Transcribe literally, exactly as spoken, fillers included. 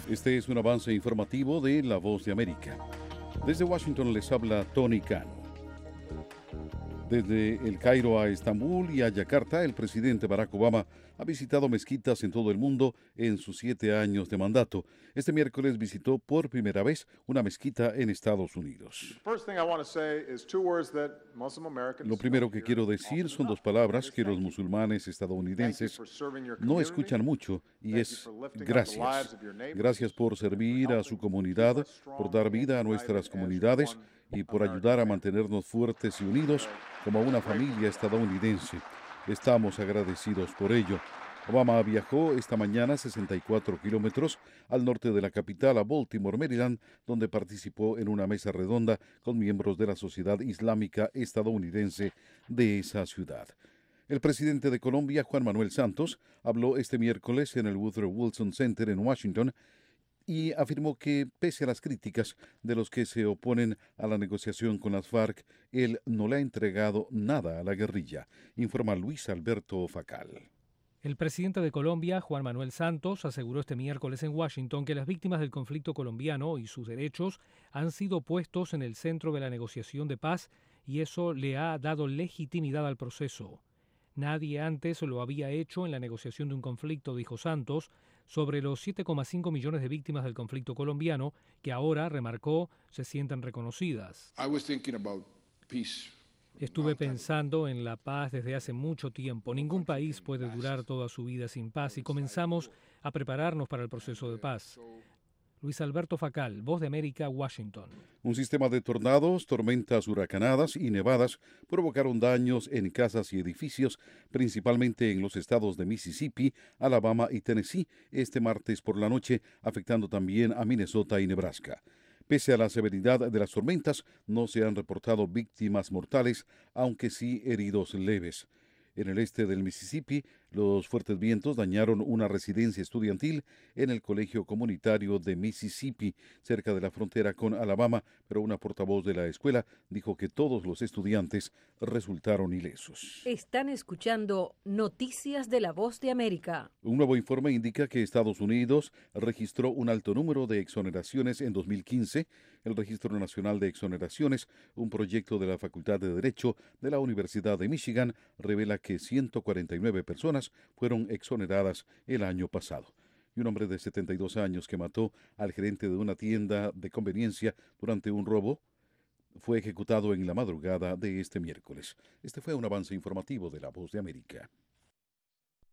Este es un avance informativo de La Voz de América. Desde Washington les habla Tony Cano. Desde El Cairo a Estambul y a Yakarta, el presidente Barack Obama ha visitado mezquitas en todo el mundo en sus siete años de mandato. Este miércoles visitó por primera vez una mezquita en Estados Unidos. Lo primero que quiero decir son dos palabras que los musulmanes estadounidenses no escuchan mucho y es gracias. Gracias por servir a su comunidad, por dar vida a nuestras comunidades y por ayudar a mantenernos fuertes y unidos como una familia estadounidense. Estamos agradecidos por ello. Obama viajó esta mañana sesenta y cuatro kilómetros al norte de la capital, a Baltimore, Maryland, donde participó en una mesa redonda con miembros de la Sociedad Islámica Estadounidense de esa ciudad. El presidente de Colombia, Juan Manuel Santos, habló este miércoles en el Woodrow Wilson Center en Washington y afirmó que, pese a las críticas de los que se oponen a la negociación con las FARC, él no le ha entregado nada a la guerrilla, informa Luis Alberto Facal. El presidente de Colombia, Juan Manuel Santos, aseguró este miércoles en Washington que las víctimas del conflicto colombiano y sus derechos han sido puestos en el centro de la negociación de paz y eso le ha dado legitimidad al proceso. Nadie antes lo había hecho en la negociación de un conflicto, dijo Santos, sobre los siete coma cinco millones de víctimas del conflicto colombiano, que ahora, remarcó, se sienten reconocidas. Estuve pensando en la paz desde hace mucho tiempo. Ningún país puede durar toda su vida sin paz y comenzamos a prepararnos para el proceso de paz. Luis Alberto Facal, Voz de América, Washington. Un sistema de tornados, tormentas huracanadas y nevadas provocaron daños en casas y edificios, principalmente en los estados de Mississippi, Alabama y Tennessee, este martes por la noche, afectando también a Minnesota y Nebraska. Pese a la severidad de las tormentas, no se han reportado víctimas mortales, aunque sí heridos leves. En el este del Mississippi, los fuertes vientos dañaron una residencia estudiantil en el Colegio Comunitario de Mississippi, cerca de la frontera con Alabama, pero una portavoz de la escuela dijo que todos los estudiantes resultaron ilesos. Están escuchando Noticias de la Voz de América. Un nuevo informe indica que Estados Unidos registró un alto número de exoneraciones en dos mil quince. El Registro Nacional de Exoneraciones, un proyecto de la Facultad de Derecho de la Universidad de Michigan, revela que ciento cuarenta y nueve personas fueron exoneradas el año pasado. Y un hombre de setenta y dos años que mató al gerente de una tienda de conveniencia durante un robo fue ejecutado en la madrugada de este miércoles. Este fue un avance informativo de La Voz de América.